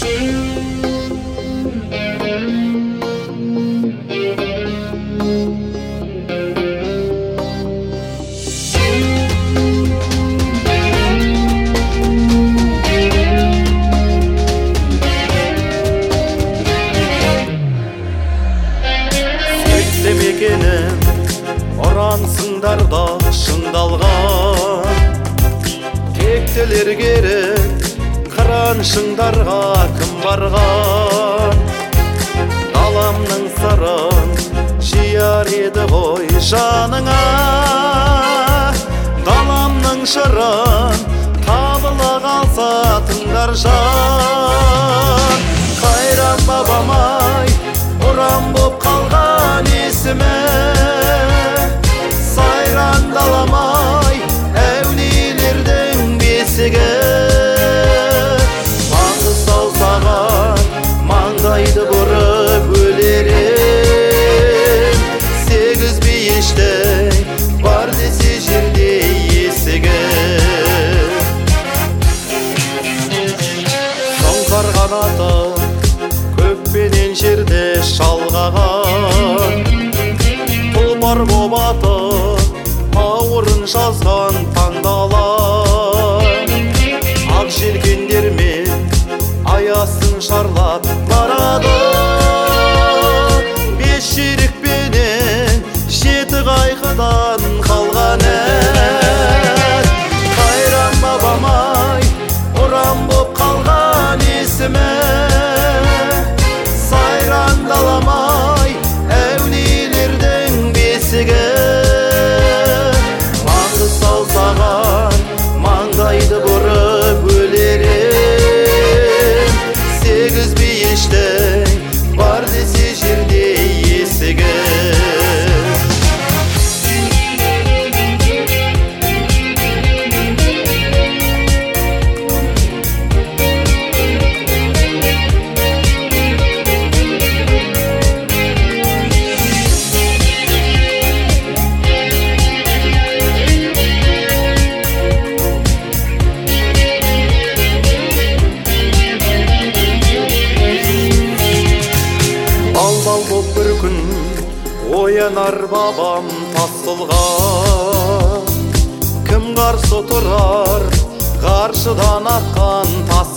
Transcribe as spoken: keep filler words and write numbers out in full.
Мекенім ұрансыңдар да шыңдалған, тектелер керек қыраншыңдарға кім барған. Даламның сырын жияр еді ғой жаныңа, даламның шырын табыла қалса тыңдар жан. Қайран бабам-ай, ұран боп қалған есіме, сайран далам-ай, әулиелердің бесігі. Маңғыстау саған маңдайды бұрып өлерем, сегіз бейіштей бар десе жерде есігі. Сұңқар қанаты көкпенен жерде шалғаған, тұлпар боп атып ауырын жазған таңдалан. Ақ желкендермен аясын шарлап барады, бес жүйрікпенен жеті қайқыдан қалған ән. Қайран бабам-ай, ұран боп қалған есіме, сайран далам-ай, әулиелердің бесігі. Маңғыстау саған маңдайды бұрып өлерем, сегіз бейіштей бар десе жерде есігі. Ал боп бір күн оянар бабам тасылға, кім қарсы тұрар қаршыдан атқан тас